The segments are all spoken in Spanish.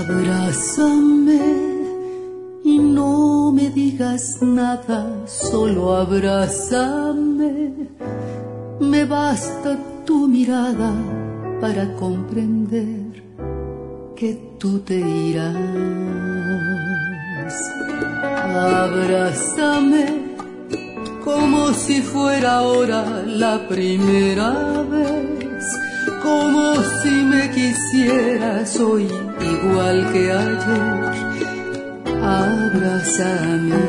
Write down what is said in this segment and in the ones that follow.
Abrázame y no me digas nada, solo abrázame. Me basta tu mirada para comprender que tú te irás. Abrázame como si fuera ahora la primera vez, como si me quisieras hoy igual que ayer. Abrázame.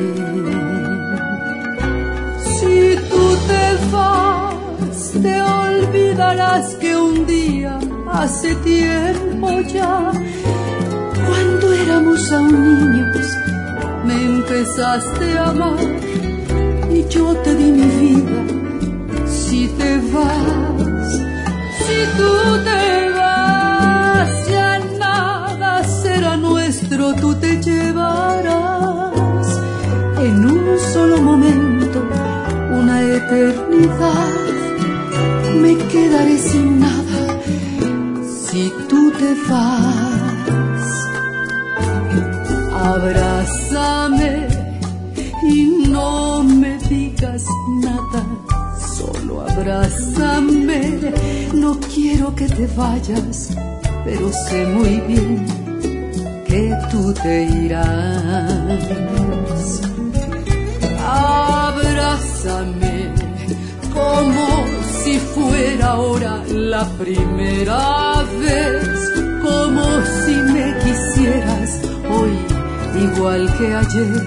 Si tú te vas, te olvidarás que un día, hace tiempo ya, cuando éramos aún niños, me empezaste a amar y yo te di mi vida. Si te vas, si tú te vas, ya nada será nuestro, tú te llevarás en un solo momento una eternidad. Me quedaré sin nada si tú te vas. Abrázame y no me digas nada, solo abrázame. No quiero que te vayas, pero sé muy bien que tú te irás. Abrázame como si fuera ahora la primera vez, como si me quisieras hoy igual que ayer.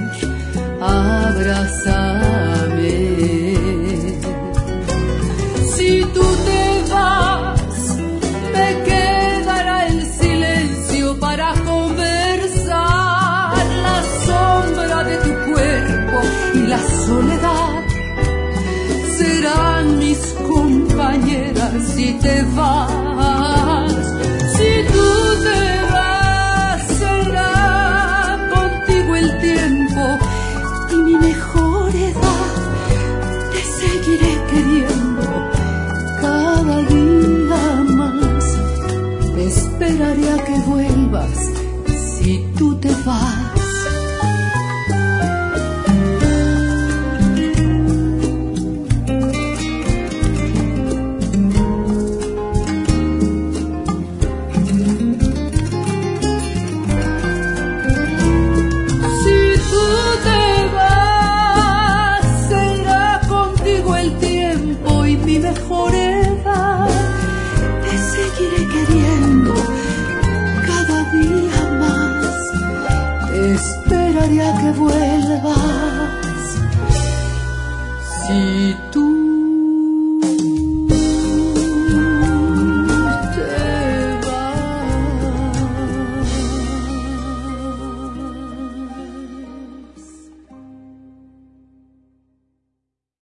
Abrázame. Si tú te vas, me quedará el silencio para conversar, la sombra de tu cuerpo y la soledad serán mis compañeras si te vas. Si tú te vas, será contigo el tiempo y mi mejor edad. Te seguiré queriendo cada día más. Te esperaré a que vuelvas si tú te vas. Que vuelvas si